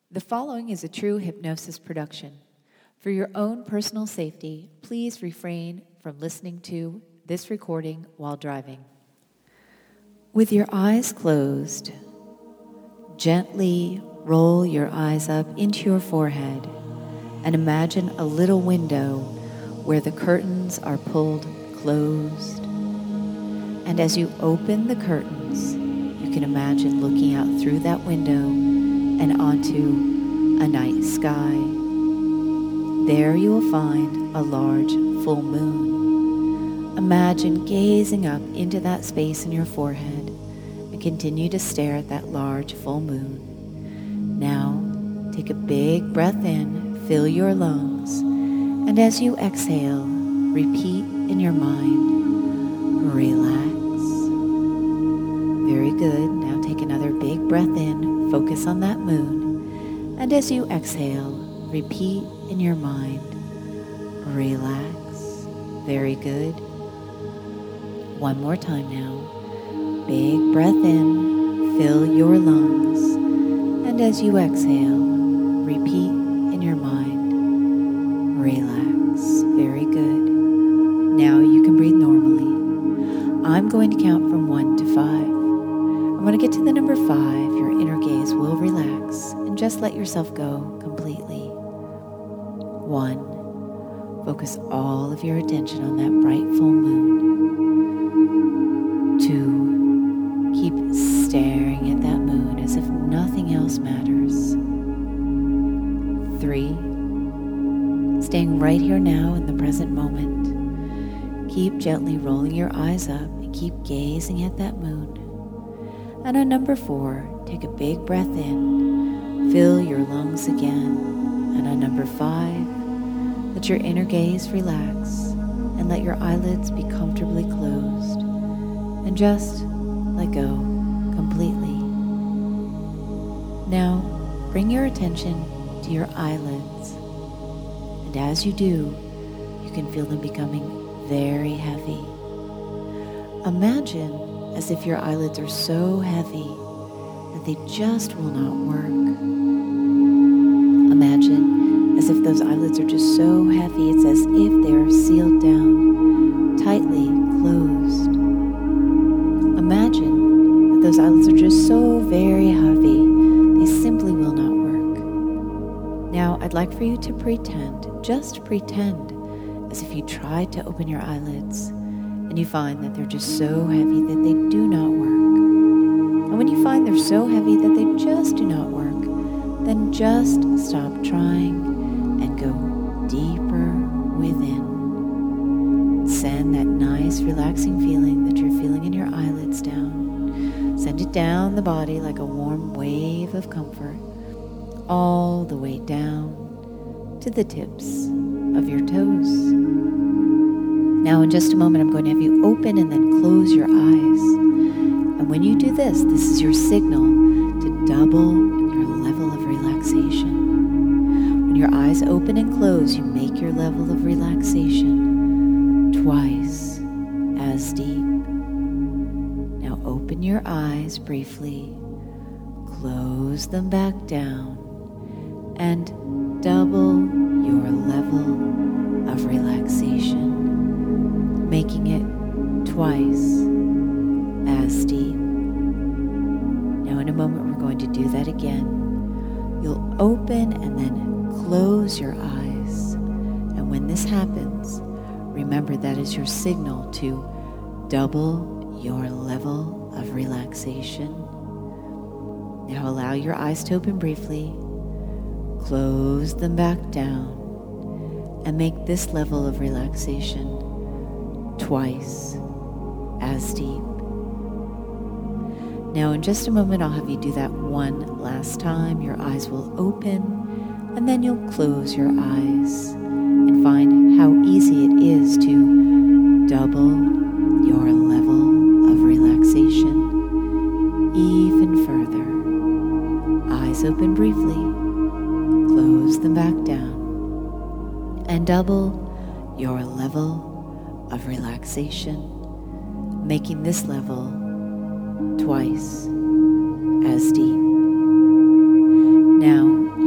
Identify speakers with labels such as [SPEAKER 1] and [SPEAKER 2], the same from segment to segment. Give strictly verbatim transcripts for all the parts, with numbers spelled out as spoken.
[SPEAKER 1] The following is a true hypnosis production. For your own personal safety, please refrain from listening to this recording while driving. With your eyes closed, gently roll your eyes up into your forehead and imagine a little window where the curtains are pulled closed. And as you open the curtains, you can imagine looking out through that window and onto a night sky. There you will find a large full moon. Imagine gazing up into that space in your forehead and continue to stare at that large full moon. Now, take a big breath in, fill your lungs, and as you exhale, repeat in your mind, relax. Very good. Now take another big breath in. Focus on that moon, and as you exhale, repeat in your mind, relax. Very good. One more time now. Big breath in, fill your lungs, and as you exhale, repeat in your mind, relax. Very good. Now you can breathe normally. I'm going to count from one to five. When I get to the number five, your inner gaze will relax and just let yourself go completely. One, focus all of your attention on that bright full moon. Two, keep staring at that moon as if nothing else matters. Three, staying right here now in the present moment. Keep gently rolling your eyes up and keep gazing at that moon. And on number four, take a big breath in, fill your lungs again. And on number five, let your inner gaze relax and let your eyelids be comfortably closed. And just let go completely. Now, bring your attention to your eyelids. And as you do, you can feel them becoming very heavy. Imagine as if your eyelids are so heavy that they just will not work. Imagine as if those eyelids are just so heavy, it's as if they are sealed down, tightly closed. Imagine that those eyelids are just so very heavy, they simply will not work. Now, I'd like for you to pretend, just pretend, as if you tried to open your eyelids, and you find that they're just so heavy that they do not work. And when you find they're so heavy that they just do not work, then just stop trying and go deeper within. Send that nice relaxing feeling that you're feeling in your eyelids down. Send it down the body like a warm wave of comfort, all the way down to the tips of your toes. Now in just a moment, I'm going to have you open and then close your eyes. And when you do this, this is your signal to double your level of relaxation. When your eyes open and close, you make your level of relaxation twice as deep. Now open your eyes briefly, close them back down, and double your level of relaxation, making it twice as deep. Now in a moment we're going to do that again. You'll open and then close your eyes. And when this happens, remember that is your signal to double your level of relaxation. Now allow your eyes to open briefly, close them back down, and make this level of relaxation twice as deep. Now in just a moment I'll have you do that one last time. Your eyes will open and then you'll close your eyes and find how easy it is to double your level of relaxation even further. Eyes open briefly, close them back down, and double your level of relaxation, making this level twice as deep. Now,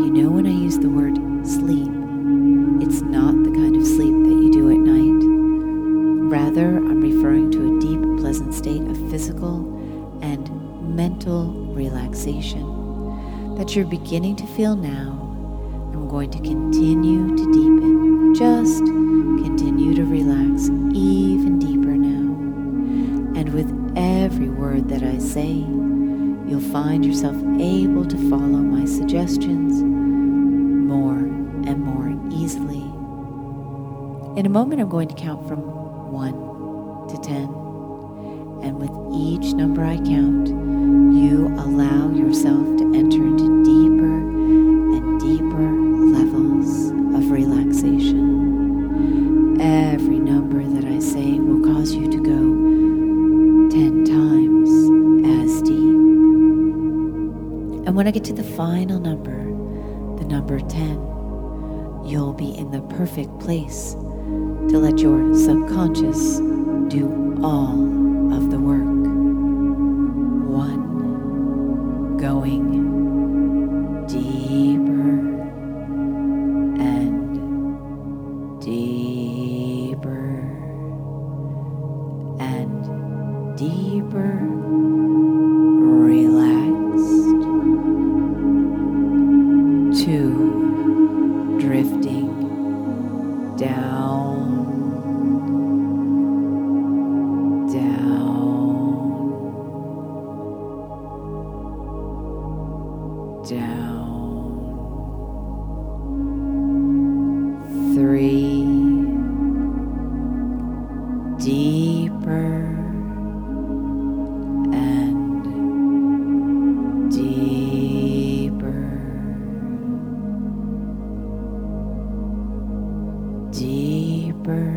[SPEAKER 1] use the word sleep. It's not the kind of sleep that you do at night. Rather, I'm referring to a deep, pleasant state of physical and mental relaxation that you're beginning to feel now. I'm going to continue to deepen. Just continue to relax even deeper now. And with every word that I say, you'll find yourself able to follow my suggestions more and more easily. In a moment, I'm going to count from one to ten. And with each number I count, you allow yourself to enter into deeper and deeper levels of relaxation. Every number that I say will cause you to go ten times as deep. And when I get to the final number, the number ten, you'll be in the perfect place to let your subconscious do all of the work. One, going deeper and deeper and deeper, relaxed. Two, drifting down, down, down. Three, deeper and deeper, deeper,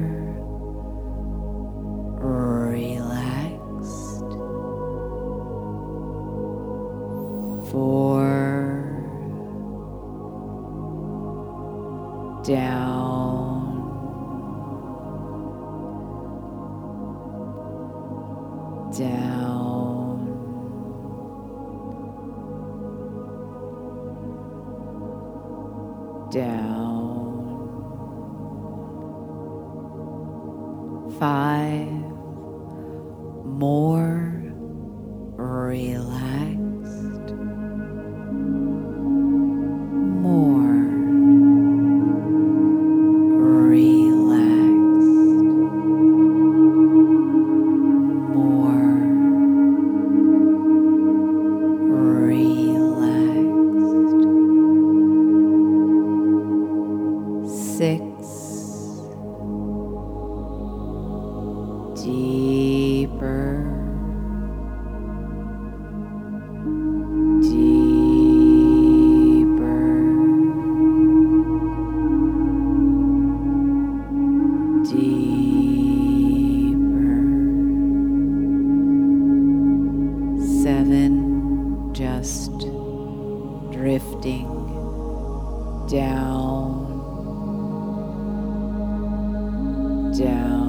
[SPEAKER 1] relaxed. Four, down, down, down. Five, more relaxed, more relaxed, more relaxed. Six, deeper, deeper, deeper. Seven, just drifting down, down,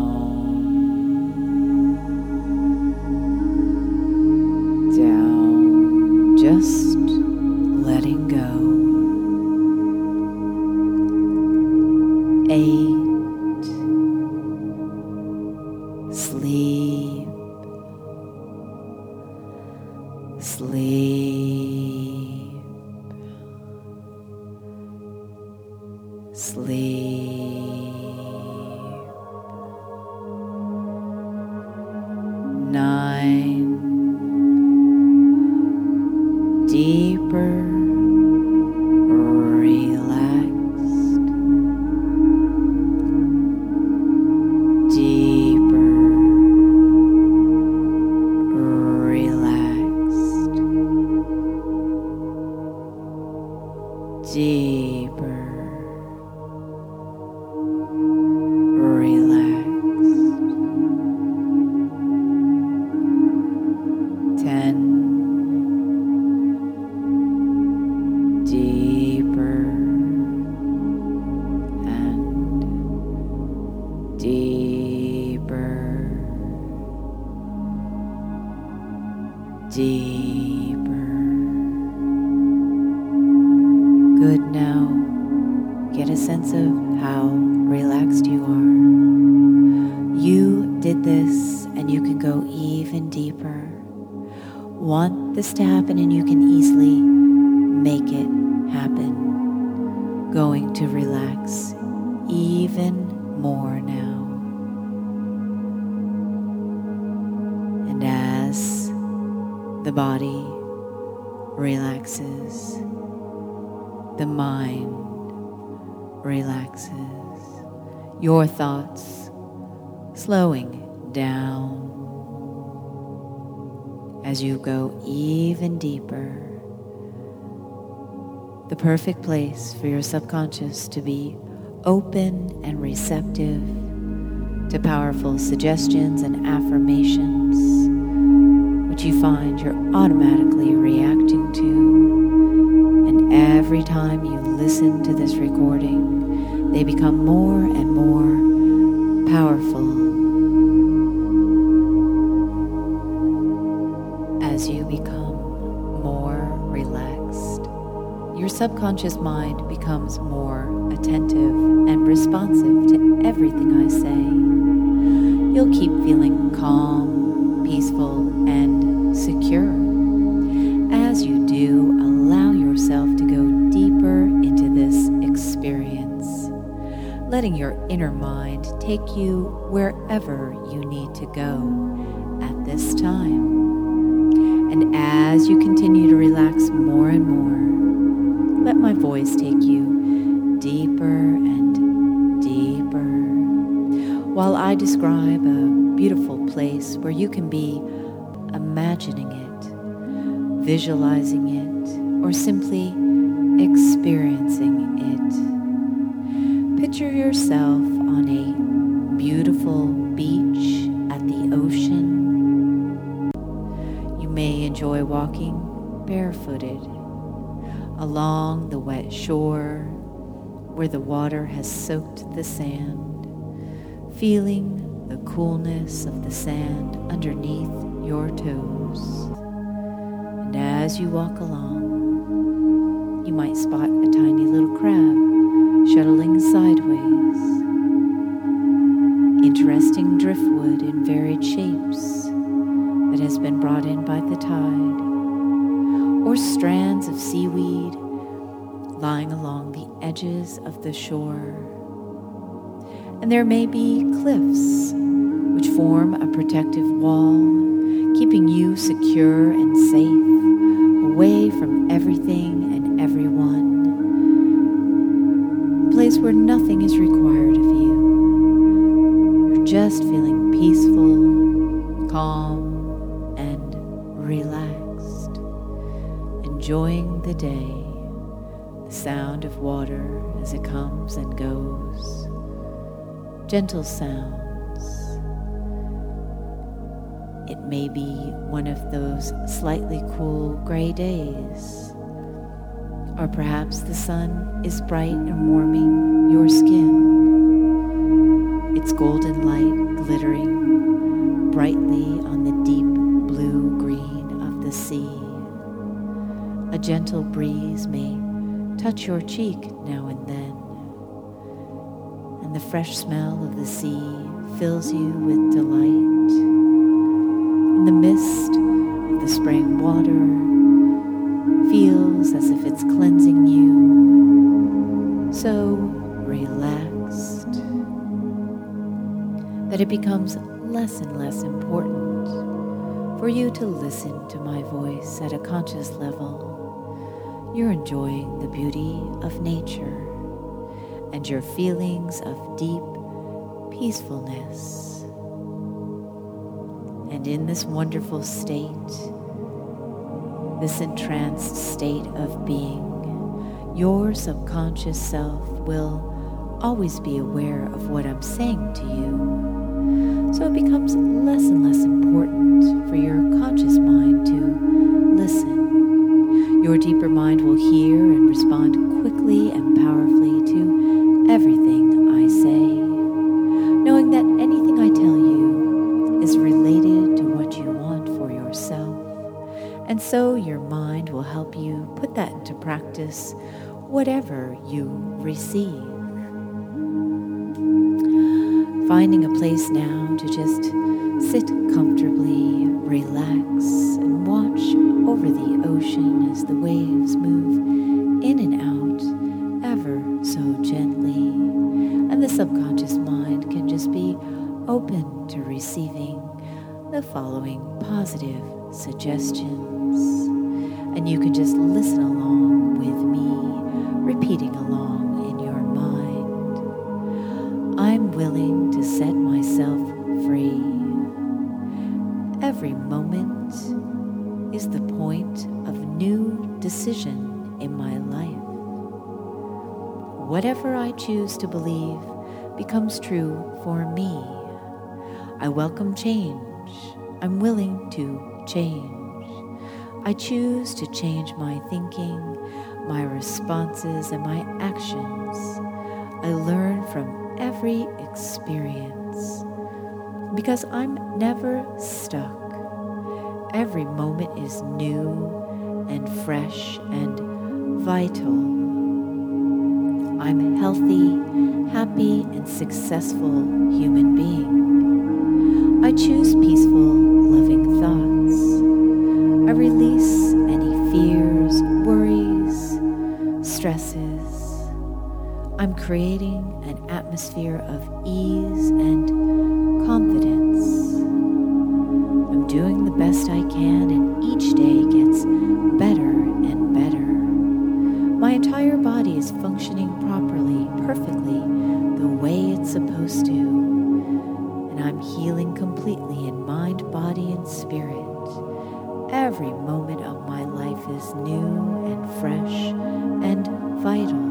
[SPEAKER 1] down, just letting go. Eight, sleep, sleep, sleep. Nine, deeper, relaxed, deeper, relaxed, deeper, relaxed. Ten, deeper and deeper, deeper. Good. Now get a sense of how relaxed you are. You did this, and you can go even deeper. Want this to happen, and you can easily make it happen. Going to relax even more now. And as the body relaxes, the mind relaxes, your thoughts slowing down as you go even deeper. The perfect place for your subconscious to be open and receptive to powerful suggestions and affirmations, which you find you're automatically reacting to. And every time you listen to this recording, they become more and more powerful as you become more relaxed. Your subconscious mind becomes more attentive and responsive to everything I say. You'll keep feeling calm, peaceful, and secure. As you do, allow yourself to go deeper into this experience, letting your inner mind take you wherever you need to go at this time. And as you continue to relax more and more, let my voice take you deeper and deeper, while I describe a beautiful place where you can be imagining it, visualizing it, or simply experiencing it. Picture yourself on a beautiful beach at the ocean. You may enjoy walking barefooted along the wet shore where the water has soaked the sand, feeling the coolness of the sand underneath your toes. And as you walk along, you might spot a tiny little crab shuttling sideways. Interesting driftwood in varied shapes that has been brought in by the tide, or strands of seaweed lying along the edges of the shore. And there may be cliffs which form a protective wall, keeping you secure and safe, away from everything and everyone. A place where nothing is required of you. You're just feeling peaceful, calm, and relaxed, enjoying the day, the sound of water as it comes and goes, gentle sounds. It may be one of those slightly cool gray days, or perhaps the sun is bright and warming your skin, its golden light glittering brightly on the deep blue-green of the sea. A gentle breeze may touch your cheek now and then, and the fresh smell of the sea fills you with delight. And the mist of the spring water feels as if it's cleansing you, so relaxed that it becomes less and less important for you to listen to my voice at a conscious level. You're enjoying the beauty of nature and your feelings of deep peacefulness. And in this wonderful state, this entranced state of being, your subconscious self will always be aware of what I'm saying to you. So it becomes less and less important for your conscious mind to listen. Your deeper mind will hear and respond quickly and powerfully to everything I say, knowing that anything I tell you is related to what you want for yourself. And so your mind will help you put that into practice, whatever you receive. finding a place now to just sit comfortably, relax, and watch over the ocean as the waves move in and out ever so gently. And the subconscious mind can just be open to receiving the following positive suggestions. And you can just listen along with me, repeating along in your mind. I'm willing to set myself free. Every moment is the point of new decision in my life. Whatever I choose to believe becomes true for me. I welcome change. I'm willing to change. I choose to change my thinking, my responses, and my actions. I learn from every experience because I'm never stuck. Every moment is new and fresh and vital. I'm a healthy, happy, and successful human being. I choose peaceful, loving thoughts. I release any fears, worries, stresses. I'm creating an atmosphere of ease and confidence. I'm doing the best I can, and each day gets better and better. My entire body is functioning properly, perfectly, the way it's supposed to. And I'm healing completely in mind, body, and spirit. Every moment of my life is new and fresh and vital.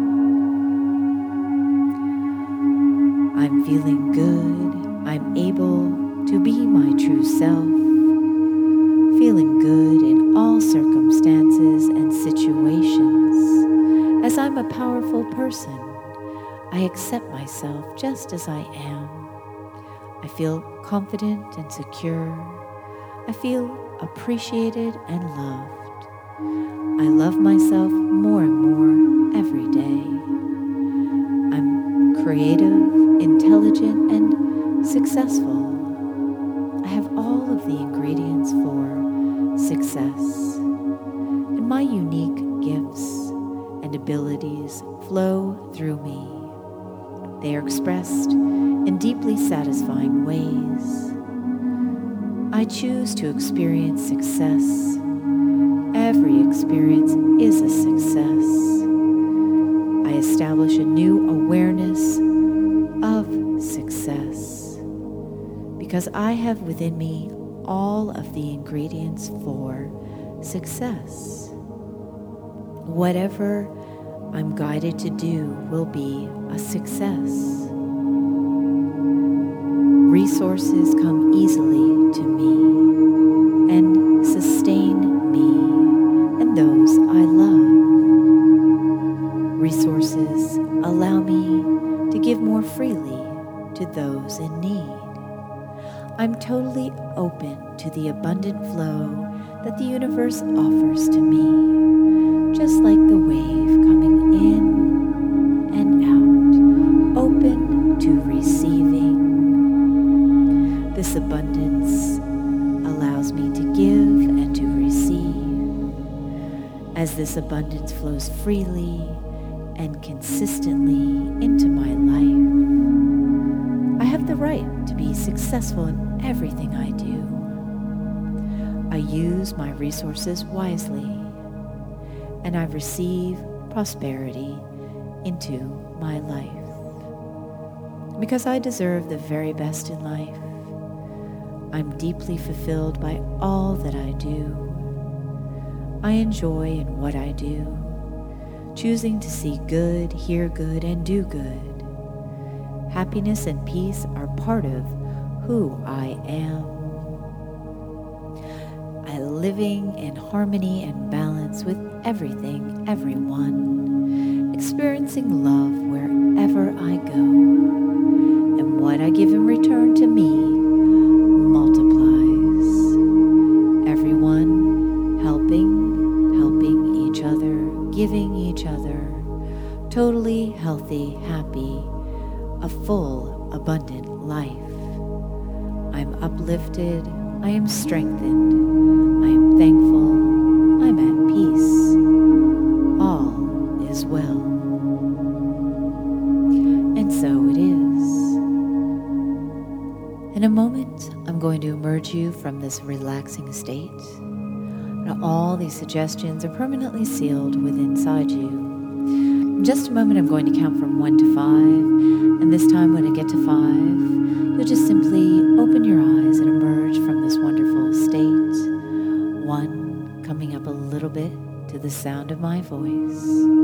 [SPEAKER 1] I'm feeling good. I'm able to be my true self. Feeling good in all circumstances and situations. As I'm a powerful person, I accept myself just as I am. I feel confident and secure. I feel appreciated and loved. I love myself more and more every day. I'm creative, intelligent, and successful. I have all of the ingredients for success, and my unique gifts and abilities flow through me. They are expressed in deeply satisfying ways. I choose to experience success. Every experience is a success. I establish a new awareness of success because I have within me all of the ingredients for success. Whatever I'm guided to do will be a success. Resources come easily to me and sustain me and those I love. Resources allow me to give more freely to those in need. I'm totally open to the abundant flow that the universe offers to me, just like the wave coming in and out, open to receiving. This abundance allows me to give and to receive. As this abundance flows freely and consistently into my life, I have the right to be successful in everything I do. I use my resources wisely, and I receive prosperity into my life. Because I deserve the very best in life, I'm deeply fulfilled by all that I do. I enjoy in what I do, choosing to see good, hear good, and do good. Happiness and peace are part of who I am. I'm living in harmony and balance with everything, everyone, experiencing love wherever I go, and what I give in return to me multiplies. Everyone helping, helping each other, giving each other, totally healthy, happy, a full, abundant life. I am uplifted. I am strengthened. I am thankful. I'm at peace. All is well. And so it is. In a moment, I'm going to emerge you from this relaxing state. Now, all these suggestions are permanently sealed within inside you. In just a moment, I'm going to count from one to five, and this time when I get to five, you'll just simply open your eyes and emerge from this wonderful state. One, coming up a little bit to the sound of my voice.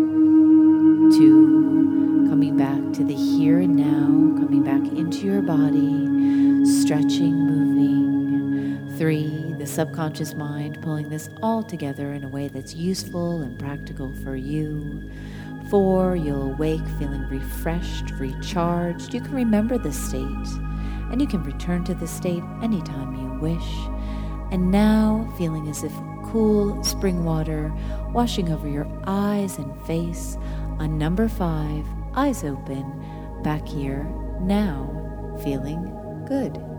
[SPEAKER 1] Two, coming back to the here and now, coming back into your body, stretching, moving. Three, the subconscious mind pulling this all together in a way that's useful and practical for you. Four, you'll awake feeling refreshed, recharged. You can remember this state, and you can return to this state anytime you wish. And now, feeling as if cool spring water washing over your eyes and face. On number five, eyes open, back here, now, feeling good.